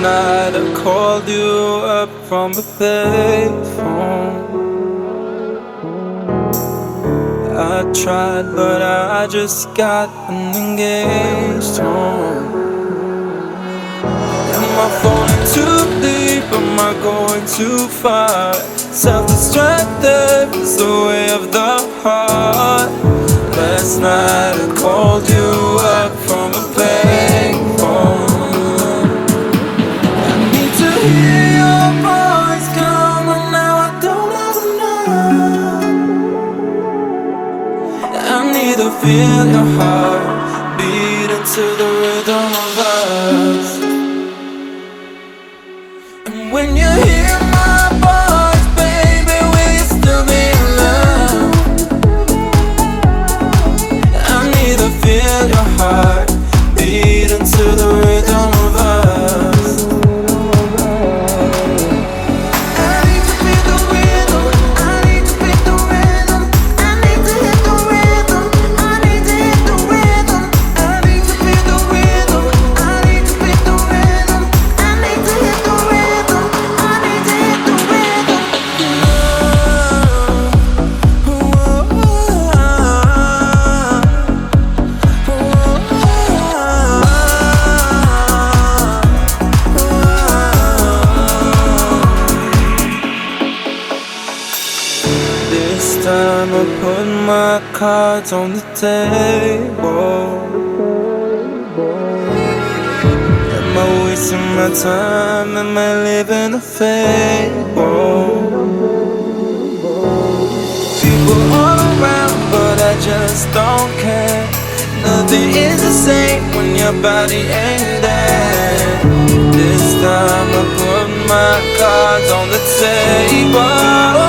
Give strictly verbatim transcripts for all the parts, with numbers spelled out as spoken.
night I called you up from a payphone. I tried, but I just got an engaged home. Am I falling too deep? Am I going too far? Self-destructive is the way of the heart. Last night I called you up from a payphone. I need to hear your voice, come on now, I don't ever know. I need to feel your heart beating to the rhythm of us. And when you hear my voice, baby, will you still be in love? I need to feel your heart beating to the rhythm of us. I need to feel the rhythm, I need to feel the rhythm, I need to hit the rhythm, I need to hit the rhythm, I need to feel the rhythm, I need to feel the rhythm, I need to hit the rhythm, I need to hit the rhythm. This time I put my cards on the table. Am I wasting my time? Am I living a fable? People all around, but I just don't care. Nothing is the same when your body ain't there. This time I put my cards on the table.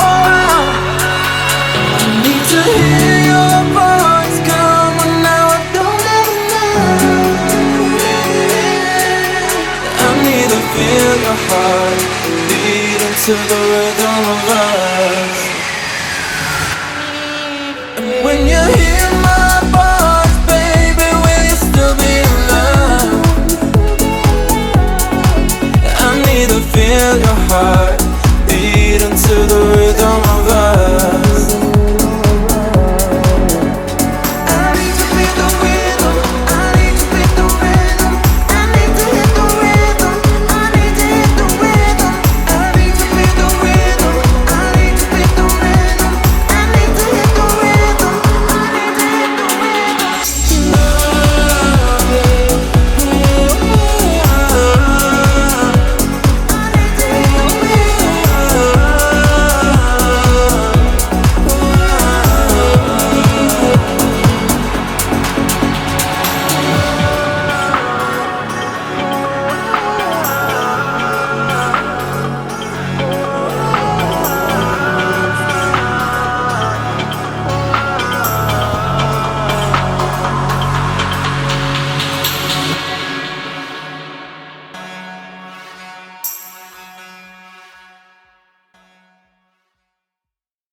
I need to hear your voice, come on now, I don't ever know. I need to feel your heart beating to the rhythm of us.